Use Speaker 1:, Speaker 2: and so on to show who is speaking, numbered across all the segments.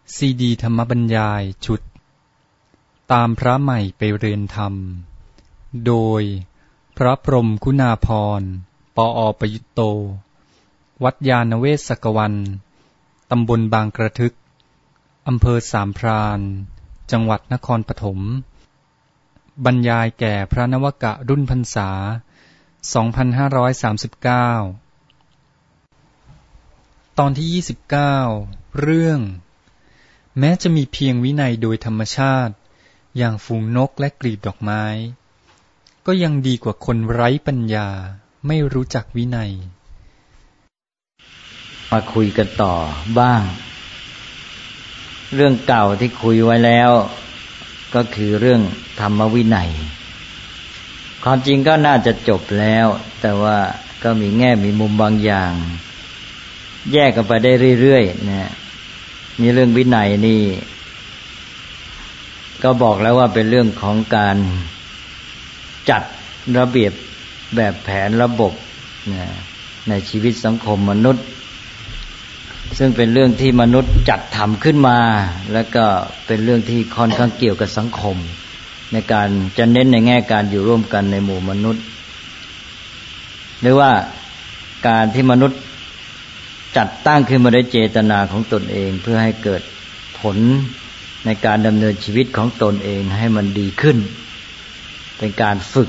Speaker 1: ซีดีธรรมบรรยายชุดตามพระใหม่ไปเรียนธรรมโดยพระพรหมคุณาภรณ์ปอ.ประยุตโตวัดยานเวศกวันตำบลบางกระทึกอำเภอสามพรานจังหวัดนครปฐมบรรยายแก่พระนวกะรุ่นพรรษา 2539 ตอนที่ 29 เรื่องแม้จะมีเพียงวินัยโดยธรรมชาติอย่างฝูงนกและกลีบดอกไม้ก็ยังดีกว่าคนไร้ปัญญาไม่รู้จักวินัย
Speaker 2: มาคุยกันต่อบ้างเรื่องเก่าที่คุยไว้แล้วก็คือเรื่องธรรมวินัยความจริงก็น่าจะจบแล้วแต่ว่าก็มีแง่มีมุมบางอย่างแยกกันไปได้เรื่อยๆนะนี่เรื่องวินัยนี่ก็บอกแล้วว่าเป็นเรื่องของการจัดระเบียบแบบแผนระบบนะในชีวิตสังคมมนุษย์ซึ่งเป็นเรื่องที่มนุษย์จัดทำขึ้นมาแล้วก็เป็นเรื่องที่ค่อนข้างเกี่ยวกับสังคมในการจะเน้นในแง่การอยู่ร่วมกันในหมู่มนุษย์หรือว่าการที่มนุษย์จัดตั้งขึ้นมาด้วยเจตนาของตนเองเพื่อให้เกิดผลในการดำเนินชีวิตของตนเองให้มันดีขึ้นเป็นการฝึก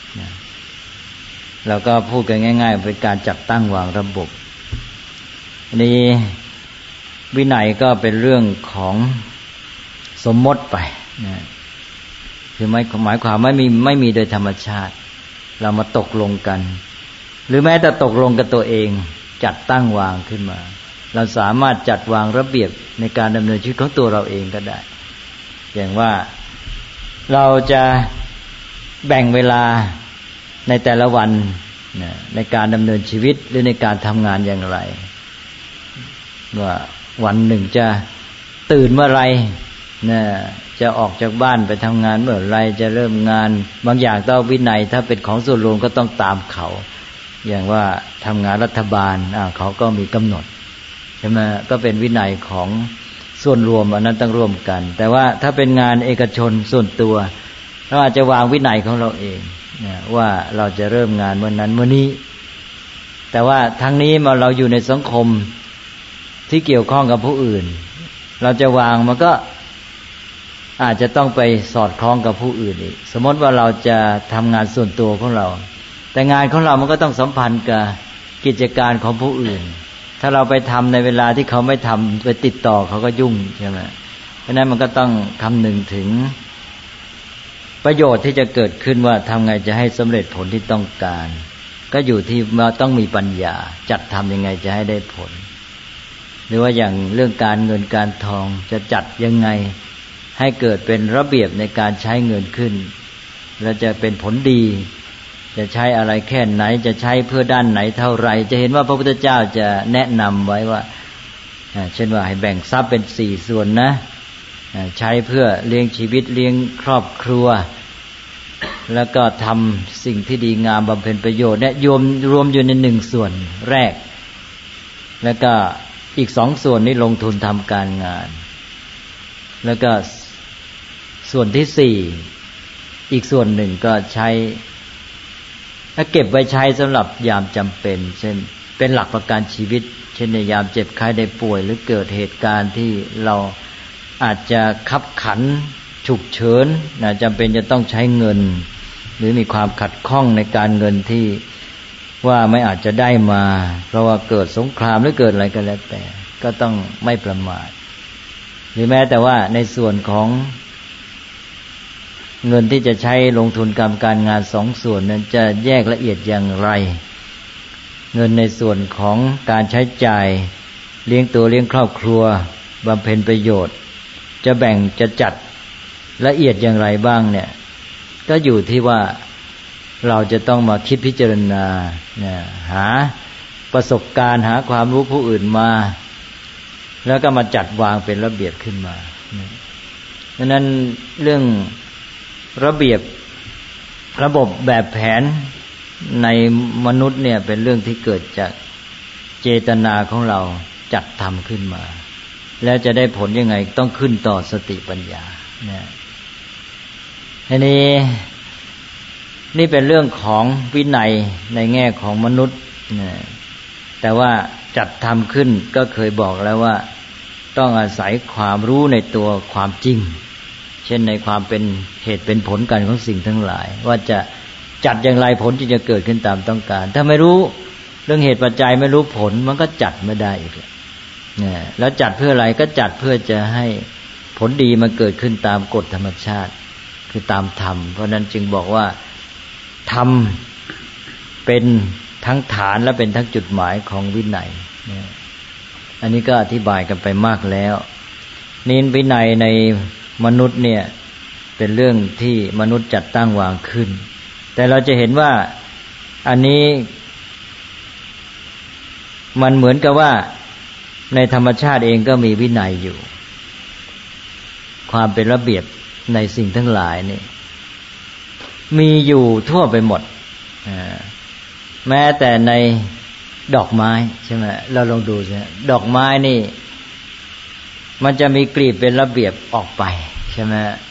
Speaker 2: แล้วก็พูดกันง่ายๆเป็นการจัดตั้งวางระบบนี้วินัยก็เป็นเรื่องของสมมติไปนะคือหมายความไม่มีโดยธรรมชาติเรามาตกลงกันหรือแม้แต่ตกลงกับตัวเองจัดตั้งวางขึ้นมาเราสามารถจัดวางระเบียบในการดำเนินชีวิตของตัวเราเองก็ได้อย่างว่าเราจะแบ่งเวลาในแต่ละวันในการดำเนินชีวิตหรือในการทำงานอย่างไรว่าวันหนึ่งจะตื่นเมื่อไรจะออกจากบ้านไปทำงานเมื่อไรจะเริ่มงานบางอย่างต้องวินัยถ้าเป็นของส่วนรวมก็ต้องตามเขาอย่างว่าทำงานรัฐบาลเขาก็มีกำหนดใช่ไหมก็เป็นวินัยของส่วนรวมอันนั้นต้องร่วมกันแต่ว่าถ้าเป็นงานเอกชนส่วนตัวเราอาจจะวางวินัยของเราเองว่าเราจะเริ่มงานเมื่อนั้นเมื่อนี้แต่ว่าทั้งนี้มาเราอยู่ในสังคมที่เกี่ยวข้องกับผู้อื่นเราจะวางมันก็อาจจะต้องไปสอดคล้องกับผู้อื่นอีกสมมติว่าเราจะทำงานส่วนตัวของเราแต่งานของเรามันก็ต้องสัมพันธ์กับกิจการของผู้อื่นถ้าเราไปทำในเวลาที่เขาไม่ทำไปติดต่อเขาก็ยุ่งใช่ไหมเพราะนั้นมันก็ต้องคำนึงถึงประโยชน์ที่จะเกิดขึ้นว่าทำไงจะให้สำเร็จผลที่ต้องการก็อยู่ที่เราต้องมีปัญญาจัดทำยังไงจะให้ได้ผลหรือว่าอย่างเรื่องการเงินการทองจะจัดยังไงให้เกิดเป็นระเบียบในการใช้เงินขึ้นและจะเป็นผลดีจะใช้อะไรแค่ไหนจะใช้เพื่อด้านไหนเท่าไรจะเห็นว่าพระพุทธเจ้าจะแนะนำไว้ว่าเช่นว่าให้แบ่งทรัพย์เป็น4ส่วนนะใช้เพื่อเลี้ยงชีวิตเลี้ยงครอบครัวแล้วก็ทำสิ่งที่ดีงามบำเพ็ญประโยชน์เนี่ยรวมอยู่ใน1ส่วนแรกแล้วก็อีก2ส่วนนี้ลงทุนทำการงานแล้วก็ส่วนที่4อีกส่วนหนึ่งก็ใช้เก็บไว้ใช้สำหรับยามจำเป็นเช่นเป็นหลักประกันชีวิตเช่นในยามเจ็บไข้ได้ป่วยหรือเกิดเหตุการณ์ที่เราอาจจะคับขันฉุกเฉินจำเป็นจะต้องใช้เงินหรือมีความขัดข้องในการเงินที่ว่าไม่อาจจะได้มาเพราะว่าเกิดสงครามหรือเกิดอะไรก็แล้วแต่ก็ต้องไม่ประมาทหรือแม้แต่ว่าในส่วนของเงินที่จะใช้ลงทุนการงาน2ส่วนนั้นจะแยกละเอียดอย่างไรเงินในส่วนของการใช้จ่ายเลี้ยงตัวเลี้ยงครอบครัวบำเพ็ญประโยชน์จะแบ่งจะจัดละเอียดอย่างไรบ้างเนี่ยก็อยู่ที่ว่าเราจะต้องมาคิดพิจารณาหาประสบการณ์หาความรู้ผู้อื่นมาแล้วก็มาจัดวางเป็นระเบียบขึ้นมาดังนั้นเรื่องระเบียบระบบแบบแผนในมนุษย์เนี่ยเป็นเรื่องที่เกิดจากเจตนาของเราจัดทำขึ้นมาแล้วจะได้ผลยังไงต้องขึ้นต่อสติปัญญานะทีนี้นี่เป็นเรื่องของวินัยในแง่ของมนุษย์นะแต่ว่าจัดทำขึ้นก็เคยบอกแล้วว่าต้องอาศัยความรู้ในตัวความจริงเช่นในความเป็นเหตุเป็นผลกันของสิ่งทั้งหลายว่าจะจัดอย่างไรผลที่จะเกิดขึ้นตามต้องการถ้าไม่รู้เรื่องเหตุปัจจัยไม่รู้ผลมันก็จัดไม่ได้อีกเนี่ยแล้วจัดเพื่ออะไรก็จัดเพื่อจะให้ผลดีมันเกิดขึ้นตามกฎธรรมชาติคือตามธรรมเพราะนั้นจึงบอกว่าธรรมเป็นทั้งฐานและเป็นทั้งจุดหมายของวินัยอันนี้ก็อธิบายกันไปมากแล้วนิวินัยในมนุษย์เนี่ยเป็นเรื่องที่มนุษย์จัดตั้งวางขึ้นแต่เราจะเห็นว่าอันนี้มันเหมือนกับว่าในธรรมชาติเองก็มีวินัยอยู่ความเป็นระเบียบในสิ่งทั้งหลายนี่มีอยู่ทั่วไปหมดแม้แต่ในดอกไม้ใช่ไหมเราลองดูสิดอกไม้นี่มันจะมีกลีบเป็นระเบียบออกไปใช่ไหม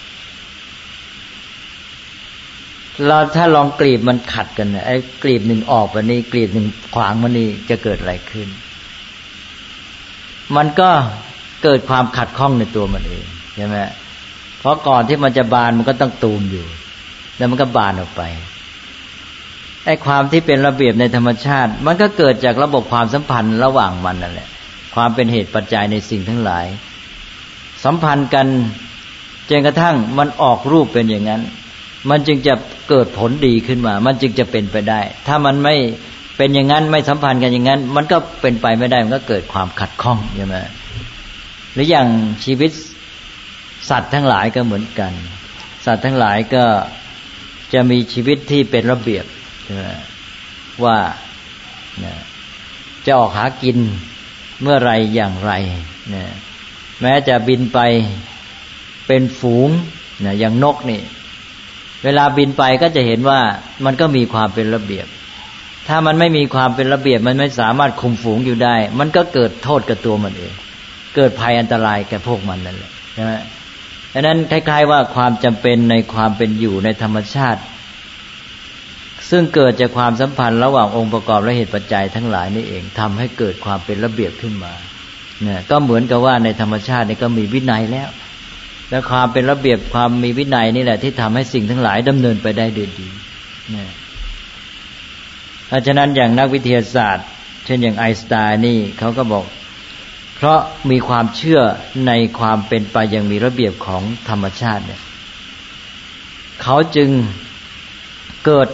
Speaker 2: เราถ้าลองกลีบมันขัดกันไอ้กลีบหนึ่งออกไปนี่กลีบหนึ่งขวางมันนี่จะเกิดอะไรขึ้นมันก็เกิดความขัดข้องในตัวมันเองใช่ไหมเพราะก่อนที่มันจะบานมันก็ต้องตูมอยู่แล้วมันก็บานออกไปไอ้ความที่เป็นระเบียบในธรรมชาติมันก็เกิดจากระบบความสัมพันธ์ระหว่างมันนั่นแหละความเป็นเหตุปัจจัยในสิ่งทั้งหลายสัมพันธ์กันจนกระทั่งมันออกรูปเป็นอย่างนั้นมันจึงจะเกิดผลดีขึ้นมามันจึงจะเป็นไปได้ถ้ามันไม่เป็นอย่างนั้นไม่สัมพันธ์กันอย่างนั้นมันก็เป็นไปไม่ได้มันก็เกิดความขัดข้องใช่ไหมหรืออย่างชีวิตสัตว์ทั้งหลายก็เหมือนกันสัตว์ทั้งหลายก็จะมีชีวิตที่เป็นระเบียบว่าจะออกหากินเมื่อไรอย่างไรแม้จะบินไปเป็นฝูงอย่างนกนี่เวลาบินไปก็จะเห็นว่ามันก็มีความเป็นระเบียบถ้ามันไม่มีความเป็นระเบียบมันไม่สามารถคุมฝูงอยู่ได้มันก็เกิดโทษกับตัวมันเองเกิดภัยอันตรายแก่พวกมันนั่นแหละใช่ไหมดังนั้นคล้ายๆว่าความจำเป็นในความเป็นอยู่ในธรรมชาติซึ่งเกิดจากความสัมพันธ์ระหว่างองค์ประกอบและเหตุปัจจัยทั้งหลายนี่เองทำให้เกิดความเป็นระเบียบขึ้นมาเนี่ยก็เหมือนกับว่าในธรรมชาตินี่ก็มีวินัยแล้วและความเป็นระเบียบความมีวินัยนี่แหละที่ทำให้สิ่งทั้งหลายดำเนินไปได้ด้วยดีเนี่ยเพราะฉะนั้นอย่างนักวิทยาศาสตร์เช่นอย่างไอน์สไตน์นี่เขาก็บอกเพราะมีความเชื่อในความเป็นไปอย่างมีระเบียบของธรรมชาติเนี่ยเขาจึงเกิด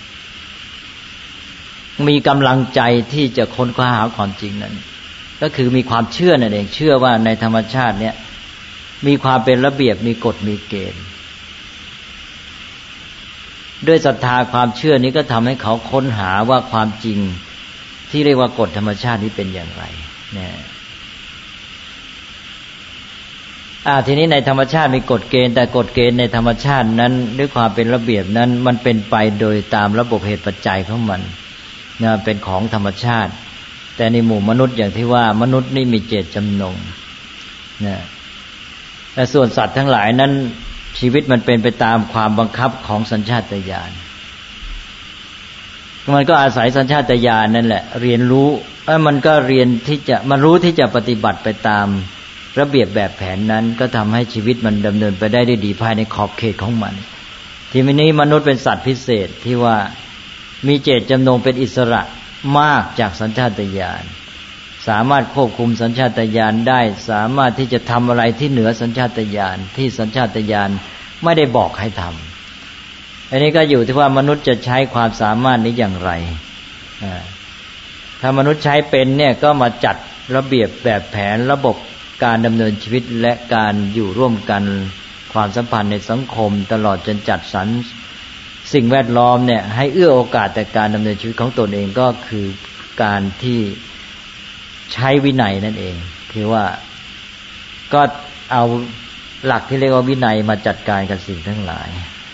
Speaker 2: มีกำลังใจที่จะค้นคว้าหาความจริงนั้นก็คือมีความเชื่อนั่นเองเชื่อว่าในธรรมชาติเนี่ยมีความเป็นระเบียบมีกฎมีเกณฑ์ด้วยศรัทธาความเชื่อนี้ก็ทำให้เขาค้นหาว่าความจริงที่เรียกว่ากฎธรรมชาตินี้เป็นอย่างไรเนี่ยทีนี้ในธรรมชาติมีกฎเกณฑ์แต่กฎเกณฑ์ในธรรมชาตินั้นด้วยความเป็นระเบียบนั้นมันเป็นไปโดยตามระบบเหตุปัจจัยของมันนะเป็นของธรรมชาติแต่ในหมู่มนุษย์อย่างที่ว่ามนุษย์นี่มีเจตจำนงนะแต่ส่วนสัตว์ทั้งหลายนั้นชีวิตมันเป็นไปตามความบังคับของสัญชาตญาณมันก็อาศัยสัญชาตญาณนั่นแหละเรียนรู้มันก็เรียนที่จะมันรู้ที่จะปฏิบัติไปตามระเบียบแบบแผนนั้นก็ทำให้ชีวิตมันดำเนินไปได้ด้วยดีภายในขอบเขตของมันทีนี้มนุษย์เป็นสัตว์พิเศษที่ว่ามีเจตจำนงเป็นอิสระมากจากสัญชาตญาณสามารถควบคุมสัญชาตญาณได้สามารถที่จะทำอะไรที่เหนือสัญชาตญาณที่สัญชาตญาณไม่ได้บอกให้ทำอันนี้ก็อยู่ที่ว่ามนุษย์จะใช้ความสามารถนี้อย่างไรถ้ามนุษย์ใช้เป็นเนี่ยก็มาจัดระเบียบแบบแผนระบบการดำเนินชีวิตและการอยู่ร่วมกันความสัมพันธ์ในสังคมตลอดจนจัดสรรสิ่งแวดล้อมเนี่ยให้เอื้อโอกาสแต่การดำเนินชีวิตของตนเองก็คือการที่ใช้วินัยนั่นเองคือว่าก็เอาหลักที่เรียกว่าวินัยมาจัดการกับสิ่งทั้งหลาย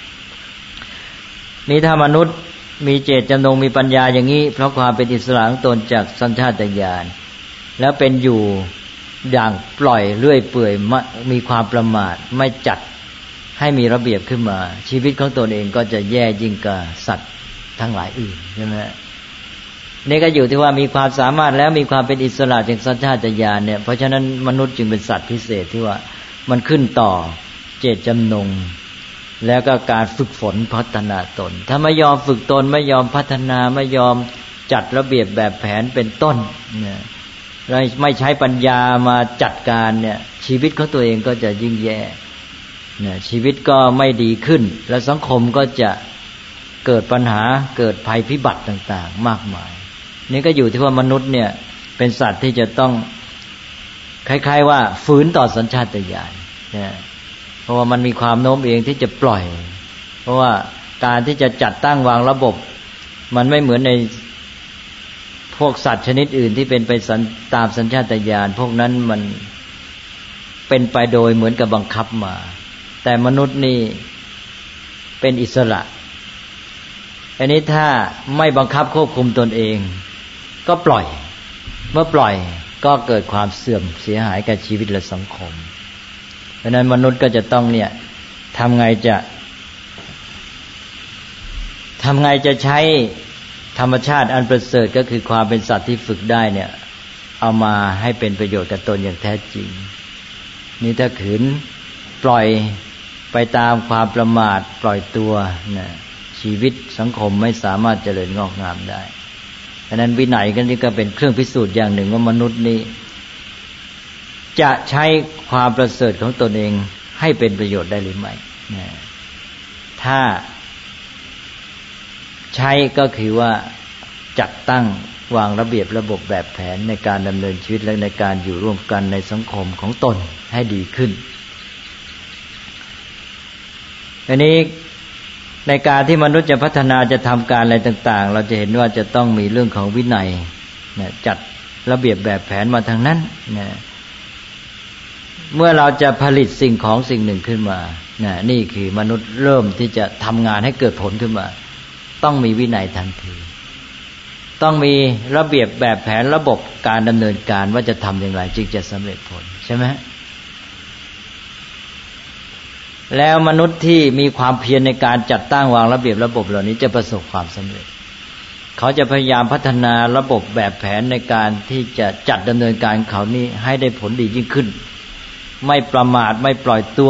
Speaker 2: นี่ถ้ามนุษย์มีเจตจำนงมีปัญญาอย่างนี้เพราะความเป็นอิสระของตนจากสัญชาตญาณแล้วเป็นอยู่อย่างปล่อยเรื่อยเปื่อยมีความประมาทไม่จัดให้มีระเบียบขึ้นมาชีวิตของตนเองก็จะแย่ยิ่งกว่าสัตว์ทั้งหลายอื่นใช่ไหมนี่ก็อยู่ที่ว่ามีความสามารถแล้วมีความเป็นอิสระจากสัญชาตญาณเนี่ยเพราะฉะนั้นมนุษย์จึงเป็นสัตว์พิเศษที่ว่ามันขึ้นต่อเจตจำนงแล้วก็การฝึกฝนพัฒนาตนถ้าไม่ยอมฝึกตนไม่ยอมพัฒนาไม่ยอมจัดระเบียบแบบแผนเป็นต้นเนี่ยไม่ใช้ปัญญามาจัดการเนี่ยชีวิตของตัวเองก็จะยิ่งแย่เนี่ยชีวิตก็ไม่ดีขึ้นและสังคมก็จะเกิดปัญหาเกิดภัยพิบัติต่างๆมากมายนี่ก็อยู่ที่ว่ามนุษย์เนี่ยเป็นสัตว์ที่จะต้องคล้ายๆว่าฝืนต่อสัญชาตญาณเนี่ยเพราะว่ามันมีความโน้มเองที่จะปล่อยเพราะว่าการที่จะจัดตั้งวางระบบมันไม่เหมือนในพวกสัตว์ชนิดอื่นที่เป็นไปตามสัญชาตญาณพวกนั้นมันเป็นไปโดยเหมือนกับบังคับมาแต่มนุษย์นี่เป็นอิสระอันนี้ถ้าไม่บังคับควบคุมตนเองก็ปล่อยเมื่อปล่อยก็เกิดความเสื่อมเสียหายกับชีวิตและสังคมเพราะนั้นมนุษย์ก็จะต้องเนี่ยทำไงจะใช้ธรรมชาติอันประเสริฐก็คือความเป็นสัตว์ที่ฝึกได้เนี่ยเอามาให้เป็นประโยชน์กับตนอย่างแท้จริงนี่ถ้าขืนปล่อยไปตามความประมาทปล่อยตัวนะชีวิตสังคมไม่สามารถเจริญงอกงามได้ฉะนั้นวินัยก็นี่ก็เป็นเครื่องพิสูจน์อย่างหนึ่งว่ามนุษย์นี้จะใช้ความประเสริฐของตนเองให้เป็นประโยชน์ได้หรือไม่นะถ้าใช้ก็คือว่าจัดตั้งวางระเบียบระบบแบบแผนในการดำเนินชีวิตและในการอยู่ร่วมกันในสังคมของตนให้ดีขึ้นอันนี้ในการที่มนุษย์จะพัฒนาจะทำการอะไรต่างๆเราจะเห็นว่าจะต้องมีเรื่องของวินัยนะจัดระเบียบแบบแผนมาทางนั้นนะเมื่อเราจะผลิตสิ่งของสิ่งหนึ่งขึ้นมานะนี่คือมนุษย์เริ่มที่จะทำงานให้เกิดผลขึ้นมาต้องมีวินัยทันทีต้องมีระเบียบแบบแผนระบบการดำเนินการว่าจะทำอย่างไรจึงจะสำเร็จผลใช่ไหมแล้วมนุษย์ที่มีความเพียรในการจัดตั้งวางระเบียบระบบเหล่านี้จะประสบความสำเร็จเขาจะพยายามพัฒนาระบบแบบแผนในการที่จะจัดดำเนินการเขานี้ให้ได้ผลดียิ่งขึ้นไม่ประมาทไม่ปล่อยตัว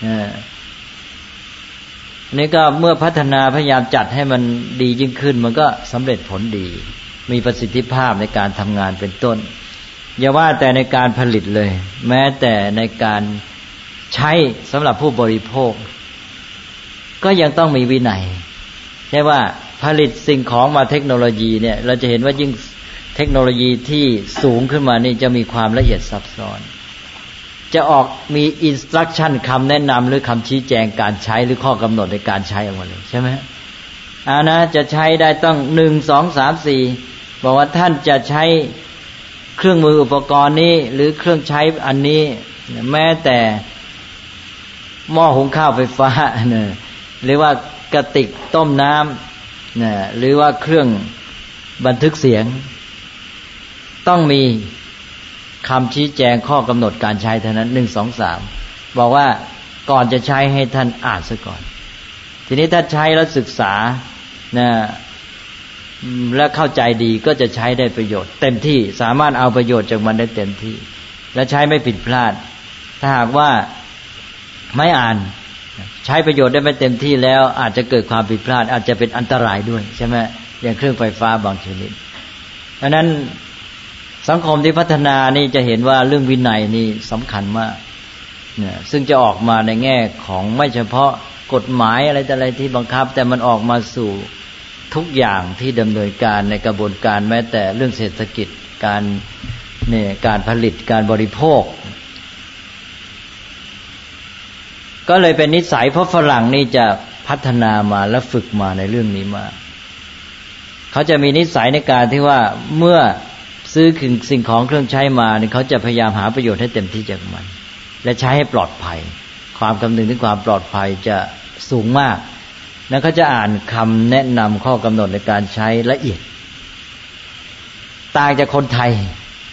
Speaker 2: นี่ก็เมื่อพัฒนาพยายามจัดให้มันดียิ่งขึ้นมันก็สำเร็จผลดีมีประสิทธิภาพในการทำงานเป็นต้นอย่าว่าแต่ในการผลิตเลยแม้แต่ในการใช้สำหรับผู้บริโภคก็ยังต้องมีวินัยใช่ว่าผลิตสิ่งของมาเทคโนโลยีเนี่ยเราจะเห็นว่ายิ่งเทคโนโลยีที่สูงขึ้นมานี่จะมีความละเอียดซับซ้อนจะออกมีอินสตรัคชั่นคำแนะนำหรือคำชี้แจงการใช้หรือข้อกำหนดในการใช้ออกมาเลยใช่ไหมนะจะใช้ได้ต้อง1 2 3 4บอกว่าท่านจะใช้เครื่องมืออุปกรณ์นี้หรือเครื่องใช้อันนี้แม้แต่หม้อหุงข้าวไฟฟ้าเนี่ยหรือว่ากระติกต้มน้ำเนี่ยหรือว่าเครื่องบันทึกเสียงต้องมีคำชี้แจงข้อกำหนดการใช้เท่านั้น1 2 3บอกว่าก่อนจะใช้ให้ท่านอ่านซะก่อนทีนี้ถ้าใช้แล้วศึกษานะและเข้าใจดีก็จะใช้ได้ประโยชน์เต็มที่สามารถเอาประโยชน์จากมันได้เต็มที่และใช้ไม่ผิดพลาดถ้าหากว่าไม่อ่านใช้ประโยชน์ได้ไม่เต็มที่แล้วอาจจะเกิดความผิดพลาดอาจจะเป็นอันตรายด้วยใช่ไหมอย่างเครื่องไฟฟ้าบางชนิดเพราะนั้นสังคมที่พัฒนานี่จะเห็นว่าเรื่องวินัยนี่สำคัญมากเนี่ยซึ่งจะออกมาในแง่ของไม่เฉพาะกฎหมายอะไรแต่อะไรที่บังคับแต่มันออกมาสู่ทุกอย่างที่ดำเนินการในกระบวนการแม้แต่เรื่องเศรษฐกิจการผลิตการบริโภคก็เลยเป็นนิสัยเพราะฝรั่งนี่จะพัฒนามาและฝึกมาในเรื่องนี้มาเขาจะมีนิสัยในการที่ว่าเมื่อซื้อสิ่งของเครื่องใช้มาเนี่ยเขาจะพยายามหาประโยชน์ให้เต็มที่จากมันและใช้ให้ปลอดภัยความคำนึงถึงความปลอดภัยจะสูงมากแล้วเขาจะอ่านคำแนะนำข้อกำหนดในการใช้ละเอียดต่างจากคนไทย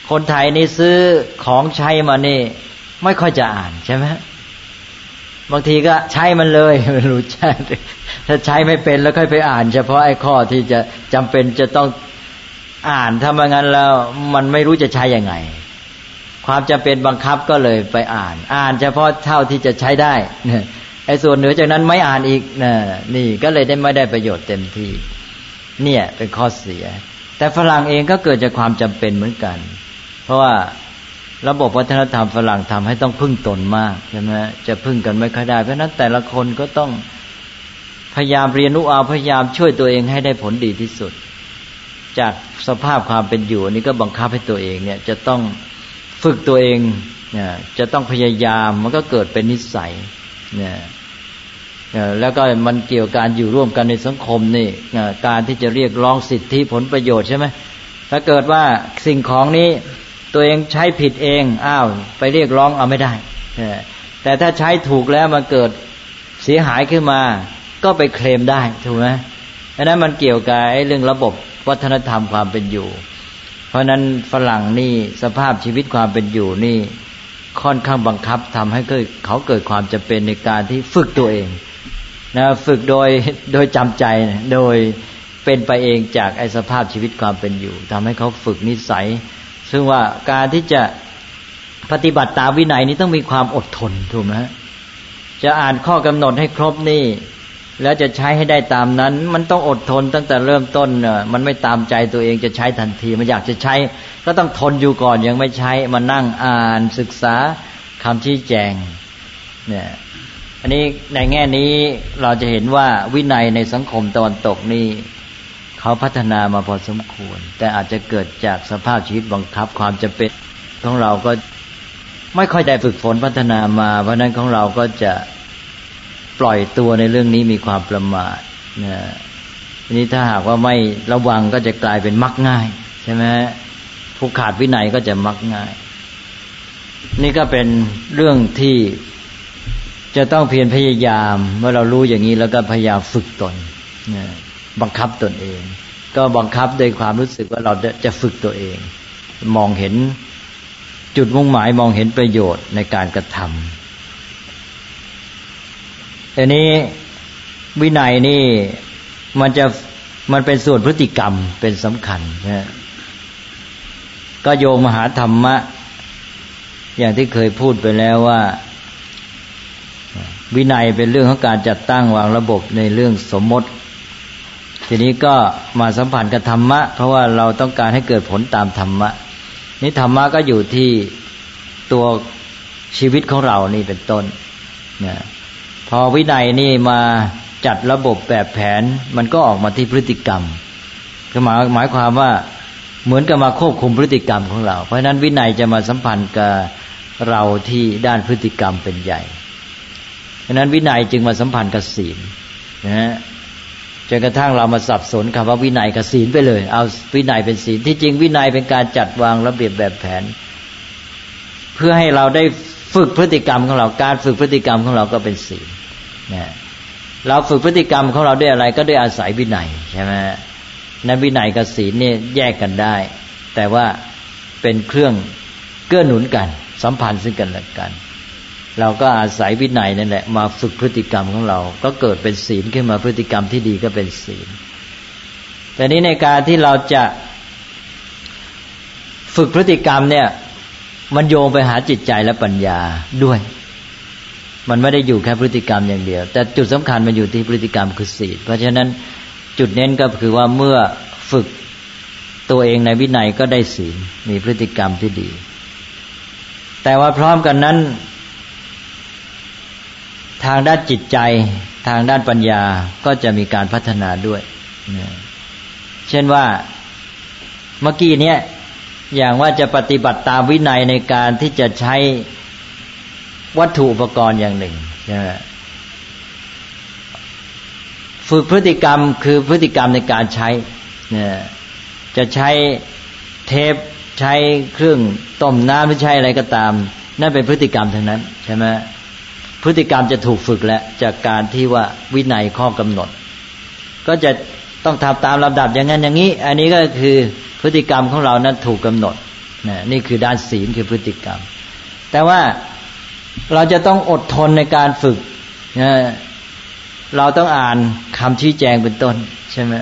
Speaker 2: คนไทยนี่ซื้อของใช้มานี่ไม่ค่อยจะอ่านใช่ไหมบางทีก็ใช้มันเลยไม่รู้ใช่ถ้าใช้ไม่เป็นแล้วค่อยไปอ่านเฉพาะไอ้ข้อที่จะจำเป็นจะต้องอ่านถ้าไม่งั้นแล้วมันไม่รู้จะใช้ยังไงความจำเป็นบังคับก็เลยไปอ่านเฉพาะเท่าที่จะใช้ได้ไอ้ส่วนเหนือจากนั้นไม่อ่านอีกนี่ก็เลยไม่ได้ประโยชน์เต็มที่เนี่ยเป็นข้อเสียแต่ฝรั่งเองก็เกิดจากความจำเป็นเหมือนกันเพราะว่าระบบวัฒนธรรมฝรั่งทำให้ต้องพึ่งตนมากใช่ไหมจะพึ่งกันไม่ค่อยได้เพราะนั้นแต่ละคนก็ต้องพยายามเรียนรู้เอาพยายามช่วยตัวเองให้ได้ผลดีที่สุดจากสภาพความเป็นอยู่นี้ก็บังคับให้ตัวเองเนี่ยจะต้องฝึกตัวเองเนี่ยจะต้องพยายามมันก็เกิดเป็นนิสัยเนี่ยแล้วก็มันเกี่ยวกับการอยู่ร่วมกันในสังคมนี่การที่จะเรียกร้องสิทธิผลประโยชน์ใช่ไหมถ้าเกิดว่าสิ่งของนี้ตัวเองใช้ผิดเองไปเรียกร้องเอาไม่ได้แต่ถ้าใช้ถูกแล้วมันเกิดเสียหายขึ้นมาก็ไปเคลมได้ถูกไหมเพราะนั้นมันเกี่ยวกับเรื่องระบบวัฒนธรรมความเป็นอยู่เพราะนั้นฝรั่งนี่สภาพชีวิตความเป็นอยู่นี่ค่อนข้างบังคับทำให้เขาเกิดความจำเป็นในการที่ฝึกตัวเองนะฝึกโดยจำใจโดยเป็นไปเองจากไอ้สภาพชีวิตความเป็นอยู่ทำให้เขาฝึกนิสัยซึ่งว่าการที่จะปฏิบัติตามวินัยนี้ต้องมีความอดทนถูกไหมจะอ่านข้อกำหนดให้ครบนี่แล้วจะใช้ให้ได้ตามนั้นมันต้องอดทนตั้งแต่เริ่มต้นมันไม่ตามใจตัวเองจะใช้ทันทีมันอยากจะใช้ก็ต้องทนอยู่ก่อนยังไม่ใช้มานั่งอ่านศึกษาคำชี้แจงเนี่ยอันนี้ในแง่นี้เราจะเห็นว่าวินัยในสังคมตะวันตกนี่เขาพัฒนามาพอสมควรแต่อาจจะเกิดจากสภาพชีวิตบังคับความจำเป็นของเราก็ไม่ค่อยได้ฝึกฝนพัฒนามาเพราะนั้นของเราก็จะปล่อยตัวในเรื่องนี้มีความประมาทนะทีนี้ถ้าหากว่าไม่ระวังก็จะกลายเป็นมักง่ายใช่ไหมผู้ขาดวินัยก็จะมักง่ายนี่ก็เป็นเรื่องที่จะต้องเพียรพยายามเมื่อเรารู้อย่างนี้แล้วก็พยายามฝึกตนนะบังคับตนเองก็บังคับโดยความรู้สึกว่าเราจะฝึกตัวเองมองเห็นจุดมุ่งหมายมองเห็นประโยชน์ในการกระทำแต่นี้วินัยนี่มันเป็นส่วนพฤติกรรมเป็นสำคัญนะก็โยงมหาธรรมะอย่างที่เคยพูดไปแล้วว่าวินัยเป็นเรื่องของการจัดตั้งวางระบบในเรื่องสมมติทีนี้ก็มาสัมพันธ์กับธรรมะเพราะว่าเราต้องการให้เกิดผลตามธรรมะนี่ธรรมะก็อยู่ที่ตัวชีวิตของเรานี่เป็นต้นนะพอวินัยนี่มาจัดระบบแบบแผนมันก็ออกมาที่พฤติกรรมคือหมายความว่าเหมือนกับมาควบคุมพฤติกรรมของเราเพราะฉะนั้นวินัยจะมาสัมพันธ์กับเราที่ด้านพฤติกรรมเป็นใหญ่เพราะนั้นวินัยจึงมาสัมพันธ์กับศีลนะฮะจนกระทั่งเรามาสับสนคำว่าวินัยกับศีลไปเลยเอาวินัยเป็นศีลที่จริงวินัยเป็นการจัดวางระเบียบแบบแผนเพื่อให้เราได้ฝึกพฤติกรรมของเราการฝึกพฤติกรรมของเราก็เป็นศีลนะเราฝึกพฤติกรรมของเราด้วยอะไรก็ด้วยอาศัยวินัยใช่ไหมนั้นวินัยกับศีลนี่แยกกันได้แต่ว่าเป็นเครื่องเกื้อหนุนกันสัมพันธ์ซึ่งกันและกันเราก็อาศัยวินัยนั่นแหละมาฝึกพฤติกรรมของเราก็เกิดเป็นศีลขึ้นมาพฤติกรรมที่ดีก็เป็นศีลแต่นี้ในการที่เราจะฝึกพฤติกรรมเนี่ยมันโยงไปหาจิตใจและปัญญาด้วยมันไม่ได้อยู่แค่พฤติกรรมอย่างเดียวแต่จุดสำคัญมันอยู่ที่พฤติกรรมคือศีลเพราะฉะนั้นจุดเน้นก็คือว่าเมื่อฝึกตัวเองในวินัยก็ได้ศีลมีพฤติกรรมที่ดีแต่ว่าพร้อมกันนั้นทางด้านจิตใจทางด้านปัญญาก็จะมีการพัฒนาด้วยเช่นว่าเมื่อกี้เนี้ยอย่างว่าจะปฏิบัติตามวินัยในการที่จะใช้วัตถุอุปกรณ์อย่างหนึ่งฝึกพฤติกรรมคือพฤติกรรมในการใช้จะใช้เทปใช้เครื่องต้มน้ำหรือใช้อะไรก็ตามนั่นเป็นพฤติกรรมทั้งนั้นใช่ไหมพฤติกรรมจะถูกฝึกแล้วจากการที่ว่าวินัยข้อกำหนดก็จะต้องทำตามลำดับอย่างนั้นอย่างนี้อันนี้ก็คือพฤติกรรมของเรานั้นถูกกำหนดนี่คือด้านศีลคือพฤติกรรมแต่ว่าเราจะต้องอดทนในการฝึกเราต้องอ่านคำชี้แจงเป็นต้นใช่ไหม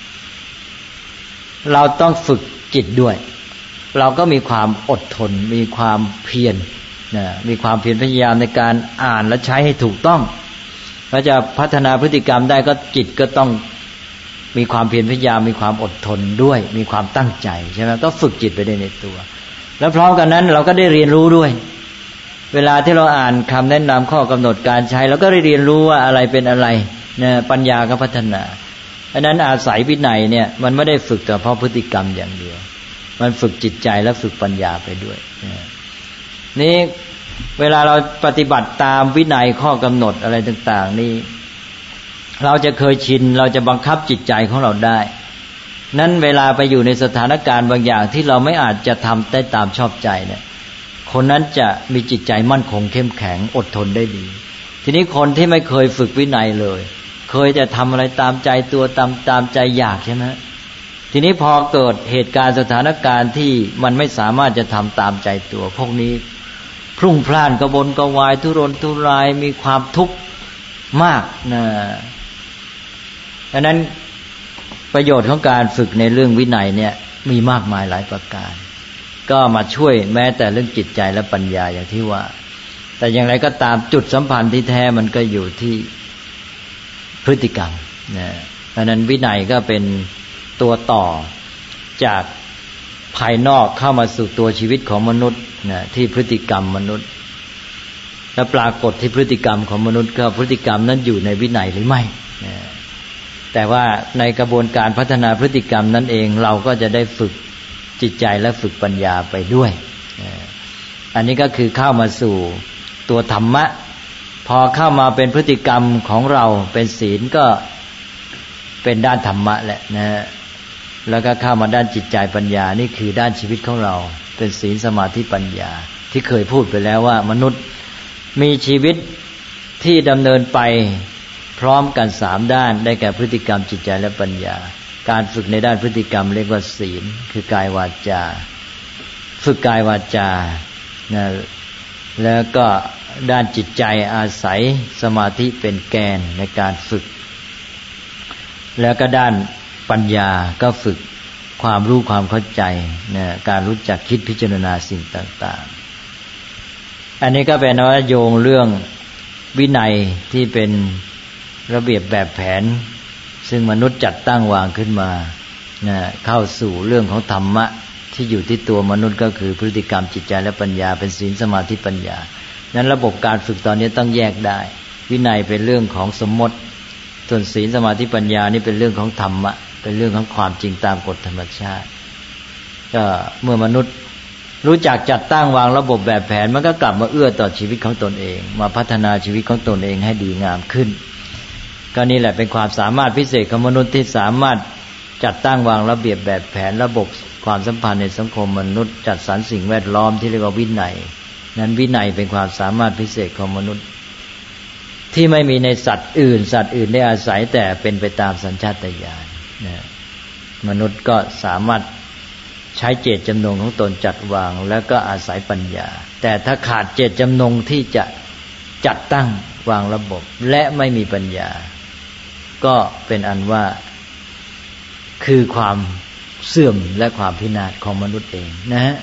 Speaker 2: เราต้องฝึกจิตด้วยเราก็มีความอดทนมีความเพียรมีความเพียรพยายามในการอ่านและใช้ให้ถูกต้องเราจะพัฒนาพฤติกรรมได้ก็จิตก็ต้องมีความเพียรพยายามมีความอดทนด้วยมีความตั้งใจใช่ไหมก็ฝึกจิตไปในตัวแล้วพร้อมกันนั้นเราก็ได้เรียนรู้ด้วยเวลาที่เราอ่านคำแนะนำข้อกำหนดการใช้เราก็ได้เรียนรู้ว่าอะไรเป็นอะไรปัญญาก็พัฒนาอันนั้นอาศัยวินัยเนี่ยมันไม่ได้ฝึกแต่เพราะพฤติกรรมอย่างเดียวมันฝึกจิตใจและฝึกปัญญาไปด้วยนี่เวลาเราปฏิบัติตามวินัยข้อกำหนดอะไรต่างๆนี่เราจะเคยชินเราจะบังคับจิตใจของเราได้นั้นเวลาไปอยู่ในสถานการณ์บางอย่างที่เราไม่อาจจะทำได้ตามชอบใจเนี่ยคนนั้นจะมีจิตใจมั่นคงเข้มแข็งอดทนได้ดีทีนี้คนที่ไม่เคยฝึกวินัยเลยเคยจะทำอะไรตามใจตัวตามใจอยากใช่ไหมทีนี้พอเกิดเหตุการณ์สถานการณ์ที่มันไม่สามารถจะทำตามใจตัวพวกนี้พรุ่งพล่านกระวนกระวายทุรนทุรายมีความทุกข์มากนะดังนั้นประโยชน์ของการฝึกในเรื่องวินัยเนี่ยมีมากมายหลายประการก็มาช่วยแม้แต่เรื่องจิตใจและปัญญาอย่างที่ว่าแต่อย่างไรก็ตามจุดสัมพันธ์ที่แท้มันก็อยู่ที่พฤติกรรมนะเพราะนั้นวินัยก็เป็นตัวต่อจากภายนอกเข้ามาสู่ตัวชีวิตของมนุษย์นะที่พฤติกรรมมนุษย์และปรากฏที่พฤติกรรมของมนุษย์ก็พฤติกรรมนั้นอยู่ในวินัยหรือไม่นะแต่ว่าในกระบวนการพัฒนาพฤติกรรมนั้นเองเราก็จะได้ฝึกจิตใจและฝึกปัญญาไปด้วยอันนี้ก็คือเข้ามาสู่ตัวธรรมะพอเข้ามาเป็นพฤติกรรมของเราเป็นศีลก็เป็นด้านธรรมะแหละนะแล้วก็เข้ามาด้านจิตใจปัญญานี่คือด้านชีวิตของเราเป็นศีลสมาธิปัญญาที่เคยพูดไปแล้วว่ามนุษย์มีชีวิตที่ดำเนินไปพร้อมกัน3ด้านได้แก่พฤติกรรมจิตใจและปัญญาการฝึกในด้านพฤติกรรมเรียกว่าศีลคือกายวาจาฝึกกายวาจานะแล้วก็ด้านจิตใจอาศัยสมาธิเป็นแกนในการฝึกแล้วก็ด้านปัญญาก็ฝึกความรู้ความเข้าใจนะการรู้จักคิดพิจารณาสิ่งต่างๆอันนี้ก็เป็นว่าโยงเรื่องวินัยที่เป็นระเบียบแบบแผนซึ่งมนุษย์จัดตั้งวางขึ้นมาเข้าสู่เรื่องของธรรมะที่อยู่ที่ตัวมนุษย์ก็คือพฤติกรรมจิตใจและปัญญาเป็นศีลสมาธิปัญญานั้นระบบการฝึกตอนนี้ต้องแยกได้วินัยเป็นเรื่องของสมมติส่วนศีลสมาธิปัญญานี่เป็นเรื่องของธรรมะเป็นเรื่องของความจริงตามกฎธรรมชาติก็เมื่อมนุษย์รู้จักจัดตั้งวางระบบแบบแผนมันก็กลับมาเอื้อต่อชีวิตของตนเองมาพัฒนาชีวิตของตนเองให้ดีงามขึ้นก็นี่แหละเป็นความสามารถพิเศษของมนุษย์ที่สามารถจัดตั้งวางระเบียบแบบแผนระบบความสัมพันธ์ในสังคมมนุษย์จัดสรรสิ่งแวดล้อมที่เรียกว่าวินัยนั้นวินัยเป็นความสามารถพิเศษของมนุษย์ที่ไม่มีในสัตว์อื่นได้อาศัยแต่เป็นไปตามสัญชาตญาณมนุษย์ก็สามารถใช้เจตจำนงของตนจัดวางแล้วก็อาศัยปัญญาแต่ถ้าขาดเจตจำนงที่จะจัดตั้งวางระบบและไม่มีปัญญาก็เป็นอันว่าคือความเสื่อมและความพินาศของมนุษย์เองนะฮะ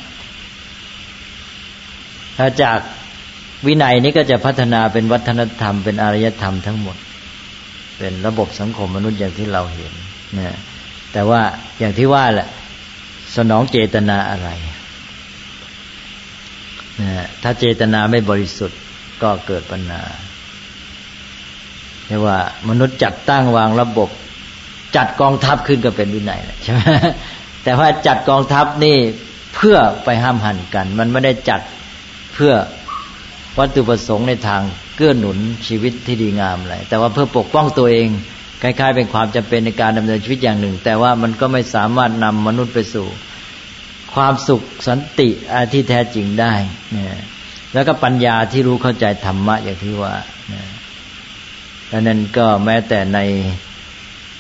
Speaker 2: ถ้าจากวินัยนี้ก็จะพัฒนาเป็นวัฒนธรรมเป็นอารยธรรมทั้งหมดเป็นระบบสังคมมนุษย์อย่างที่เราเห็นนะแต่ว่าอย่างที่ว่าแหละสนองเจตนาอะไรนะถ้าเจตนาไม่บริสุทธิ์ก็เกิดปัญหาเรียกว่ามนุษย์จัดตั้งวางระบบจัดกองทัพขึ้นก็เป็นวินัยใช่ไหมแต่ว่าจัดกองทัพนี่เพื่อไปห้ามหันกันมันไม่ได้จัดเพื่อวัตถุประสงค์ในทางเกื้อหนุนชีวิตที่ดีงามอะไรแต่ว่าเพื่อปกป้องตัวเองคล้ายๆเป็นความจำเป็นในการดำเนินชีวิตอย่างหนึ่งแต่ว่ามันก็ไม่สามารถนำมนุษย์ไปสู่ความสุขสันติที่แท้จริงได้แล้วก็ปัญญาที่รู้เข้าใจธรรมะอย่างที่ว่าดังนั้นก็แม้แต่ใน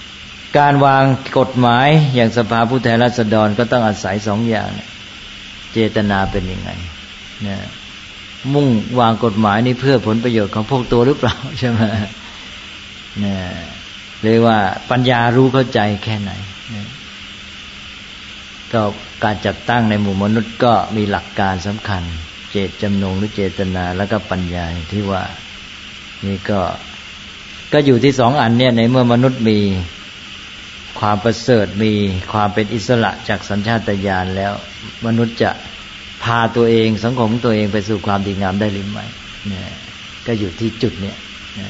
Speaker 2: การวางกฎหมายอย่างสภาผู้แทนราษฎรก็ต้องอาศัย2อย่างเจตนาเป็นยังไงเนี่ยมุ่งวางกฎหมายนี่เพื่อผลประโยชน์ของพวกตัวหรือเปล่าใช่ไหมเนี่ยเรียกว่าปัญญารู้เข้าใจแค่ไหนก็การจัดตั้งในหมู่มนุษย์ก็มีหลักการสำคัญเจตจำนงหรือเจตนาแล้วก็ปัญญาที่ว่านี่ก็อยู่ที่สองอันเนี่ยในเมื่อมนุษย์มีความประเสริฐมีความเป็นอิสระจากสัญชาตญาณแล้วมนุษย์จะพาตัวเองสังคมตัวเองไปสู่ความดีงามได้หรือไม่เนี่ยก็อยู่ที่จุดเนี่ย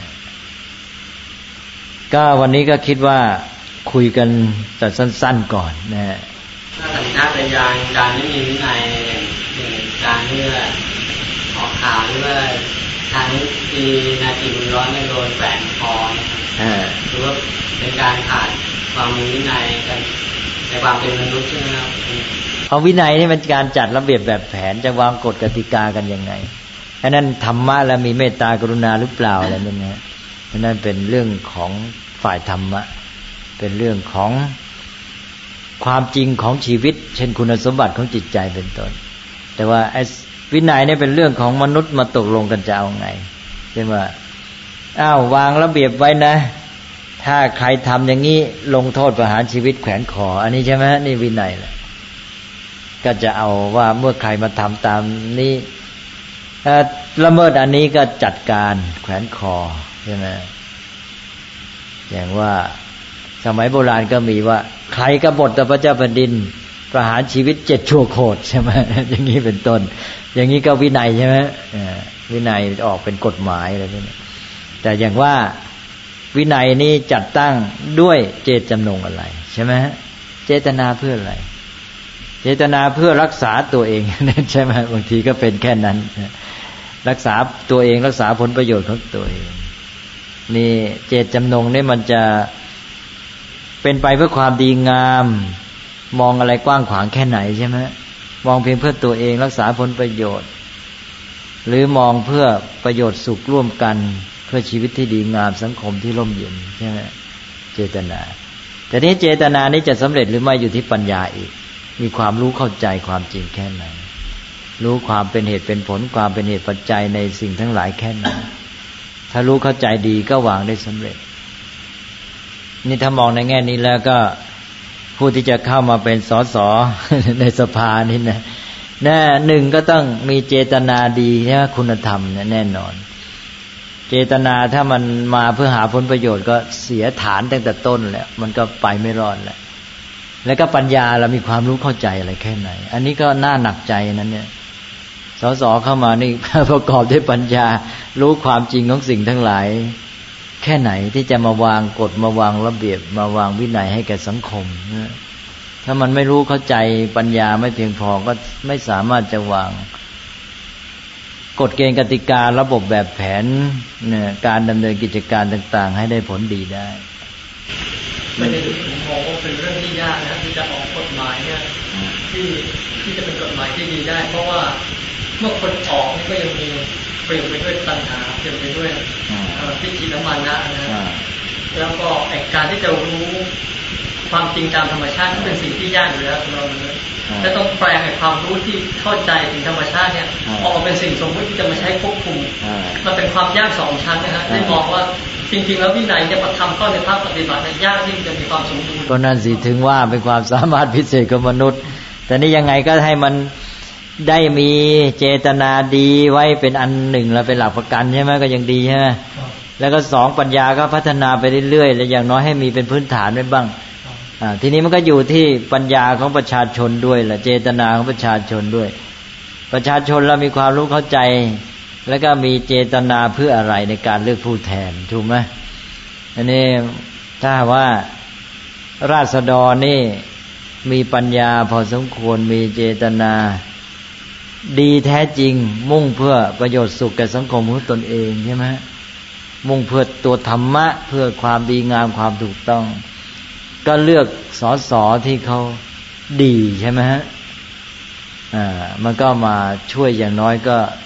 Speaker 2: ก็วันนี้ก็คิดว่าคุยกันแต่สั้นๆก่อนนะฮะ
Speaker 3: ถ้าสัญชาตญาณการไม่มีวินัยการเมื่อออกข่าวหรือว่าทางที่นาทีบุญร้อนไม่โดนแฝงคอหรือว่าเป็นการขาดความมีวินัยกันในความเป็นมนุษย์ใช่ไหมครับ
Speaker 2: เอาวินัยนี่มันการจัดระเบียบแบบแผนจะวางกฎกติกากันยังไงอันนั้นธรรมะแล้วมีเมตตากรุณาหรือเปล่าอะไรนั่นนะอันนั้นเป็นเรื่องของฝ่ายธรรมะเป็นเรื่องของความจริงของชีวิตเช่นคุณสมบัติของจิตใจเป็นต้นแต่ว่าวินัยนี่เป็นเรื่องของมนุษย์มาตกลงกันจะเอาไงใช่ไหมวางระเบียบไว้นะถ้าใครทำอย่างนี้ลงโทษประหารชีวิตแขวนคออันนี้ใช่ไหมนี่วินัยแหละก็จะเอาว่าเมื่อใครมาทำตามนี้ละเมิดอันนี้ก็จัดการแขวนคอใช่ไหมอย่างว่าสมัยโบราณก็มีว่าใครกบฏต่อพระเจ้าแผ่นดินประหารชีวิต7 ชั่วโคตรใช่ไหมอย่างนี้เป็นต้นอย่างนี้ก็วินัยใช่ไหมวินัยออกเป็นกฎหมายอะไรพวกนี้แต่อย่างว่าวินัยนี้จัดตั้งด้วยเจตจำนงอะไรใช่ไหมเจตนาเพื่ออะไรเจตนาเพื่อรักษาตัวเองใช่ไหมบางทีก็เป็นแค่นั้นรักษาตัวเองรักษาผลประโยชน์ของตัวเองนี่เจตจำนงนี่มันจะเป็นไปเพื่อความดีงามมองอะไรกว้างขวางแค่ไหนใช่ไหมมองเพียงเพื่อตัวเองรักษาผลประโยชน์หรือมองเพื่อประโยชน์สุขร่วมกันเพื่อชีวิตที่ดีงามสังคมที่ร่มเย็นใช่ไหมเจตนาแต่นี้เจตนานี้จะสำเร็จหรือไม่อยู่ที่ปัญญาอีกมีความรู้เข้าใจความจริงแค่ไหนรู้ความเป็นเหตุเป็นผลความเป็นเหตุปัจจัยในสิ่งทั้งหลายแค่ไหนถ้ารู้เข้าใจดีก็วางได้สำเร็จนี่ถ้ามองในแง่นี้แล้วก็ผู้ที่จะเข้ามาเป็นสสในสภานี่นะหนึ่งก็ต้องมีเจตนาดีนะคุณธรรมแน่นอนเจตนาถ้ามันมาเพื่อหาผลประโยชน์ก็เสียฐานตั้งแต่ต้นแล้วมันก็ไปไม่รอดแล้วก็ปัญญาเรามีความรู้เข้าใจอะไรแค่ไหนอันนี้ก็น่าหนักใจนั้นเนี่ยสสเข้ามานี่ประกอบด้วยปัญญารู้ความจริงของสิ่งทั้งหลายแค่ไหนที่จะมาวางกฎมาวางระเบียบมาวางวินัยให้แก่สังคมถ้ามันไม่รู้เข้าใจปัญญาไม่เพียงพอก็ไม่สามารถจะวางกฎเกณฑ์กติการะบบแบบแผนการดำเนินกิจการต่างๆให้ได้ผลดีได้
Speaker 3: ไม่ได้ผมมองว่าเป็นเรื่องที่ยากนะที่จะออกกฎหมายเนี่ยที่จะเป็นกฎหมายที่ดีได้เพราะว่าเมื่อคนออกนี่ก็ยังมีเปลี่ยนไปด้วยตัณหาเปลี่ยนไปด้วยทิฏฐิและมานะนะแล้วก็การที่จะรู้ความจริงตามธรรมชาติเป็นสิ่งที่ยากอยู่แล้วสำหรับเราและต้องแปลงความรู้ที่เข้าใจถึงธรรมชาติเนี่ยออกมาเป็นสิ่งสมมติที่จะมาใช้ควบคุมมันเป็นความยาก2 ชั้นนะฮะได้มองว่าจริงๆแล้ววินัยจะมาทำเข้าในภาคปฏิบัติเนี่ยยากที่จะมีความสมดุล
Speaker 2: ก็นั่นสิถึงว่าเป็นความสามารถพิเศษของมนุษย์แต่นี่ยังไงก็ให้มันได้มีเจตนาดีไว้เป็นอันหนึ่งแล้วเป็นหลักประกันใช่ไหมก็ยังดีใช่ไหมแล้วก็2ปัญญาก็พัฒนาไปเรื่อยๆและอย่างน้อยให้มีเป็นพื้นฐานไว้บ้างทีนี้มันก็อยู่ที่ปัญญาของประชาชนด้วยแหละเจตนาของประชาชนด้วยประชาชนเรามีความรู้เข้าใจแล้วก็มีเจตนาเพื่ออะไรในการเลือกผู้แทนถูกไหมอันนี้ถ้าว่าราษฎรนี่มีปัญญาพอสมควรมีเจตนาดีแท้จริงมุ่งเพื่อประโยชน์สุขแก่สังคมของตนเองใช่ไหมมุ่งเพื่อตัวธรรมะเพื่อความดีงามความถูกต้องก็เลือกสสที่เขาดีใช่ไหมฮะมันก็มาช่วยอย่างน้อย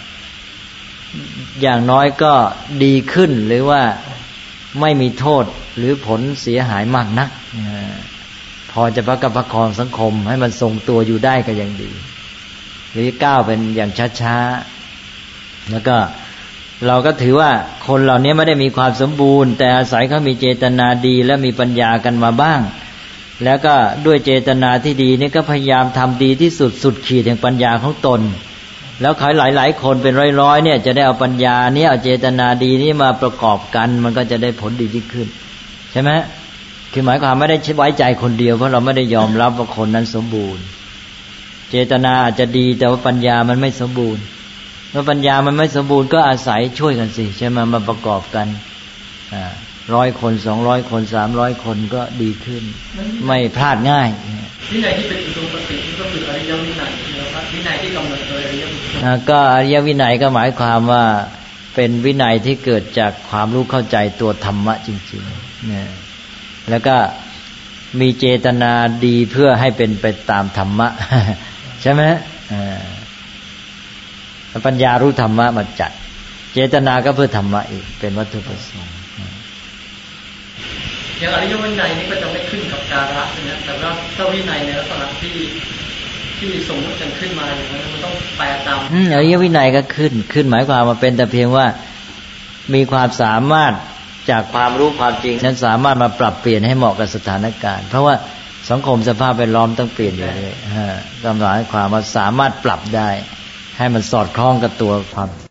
Speaker 2: ก็ดีขึ้นหรือว่าไม่มีโทษหรือผลเสียหายมากนักพอจะประคับประคองสังคมให้มันทรงตัวอยู่ได้ก็ยังดีหรือก้าวเป็นอย่างช้าๆแล้วก็เราก็ถือว่าคนเหล่านี้ไม่ได้มีความสมบูรณ์แต่อาศัยเขามีเจตนาดีและมีปัญญากันมาบ้างแล้วก็ด้วยเจตนาที่ดีนี่ก็พยายามทำดีที่สุดสุดขีดแห่งปัญญาของตนแล้วใครหลายๆคนเป็นร้อยๆเนี่ยจะได้เอาปัญญานี้เอาเจตนาดีนี้มาประกอบกันมันก็จะได้ผลดียิ่งขึ้นใช่ไหมคือหมายความไม่ได้ไว้ใจคนเดียวเพราะเราไม่ได้ยอมรับว่าคนนั้นสมบูรณ์เจตนาอาจจะดีแต่ว่าปัญญามันไม่สมบูรณ์เมื่อปัญญามันไม่สมบูรณ์ก็อาศัยช่วยกันสิใช่ไหมมาประกอบกัน100 คน200 คน300 คนก็ดีขึ้นไม่พลาดง่าย
Speaker 3: วินัยที่เป็นอุดมคติก็คืออริยวินัยนะครับวินัยที่กำหนดโดยอริยวินัย
Speaker 2: ก็อริยวินัยก็หมายความว่าเป็นวินัยที่เกิดจากความรู้เข้าใจตัวธรรมะจริงๆเนี่ยแล้วก็มีเจตนาดีเพื่อให้เป็นไปตามธรรมะใช่ไหมปัญญารู้ธรรมะมาจัดเจตนาก็เพื่อธรรมะอีกเป็นวัตถุประสงค์
Speaker 3: อย่างอริยวินัยนี้ก็จะไม่ขึ้นกับกาละนะแต่ว่าถ้าวินัยในลักษณะที่สมมติกันขึ้นมาอย่างนั้นมันต้องแปลตาม
Speaker 2: อริยวินัยก็ขึ้นหมายความว่าเป็นแต่เพียงว่ามีความสามารถจากความรู้ความจริงนั้นสามารถมาปรับเปลี่ยนให้เหมาะกับสถานการณ์เพราะว่าสังคมสภาพแวดล้อมต้องเปลี่ยนอยู่เลยกำลังให้ความว่าสามารถปรับได้ให้มันสอดคล้องกับตัวความ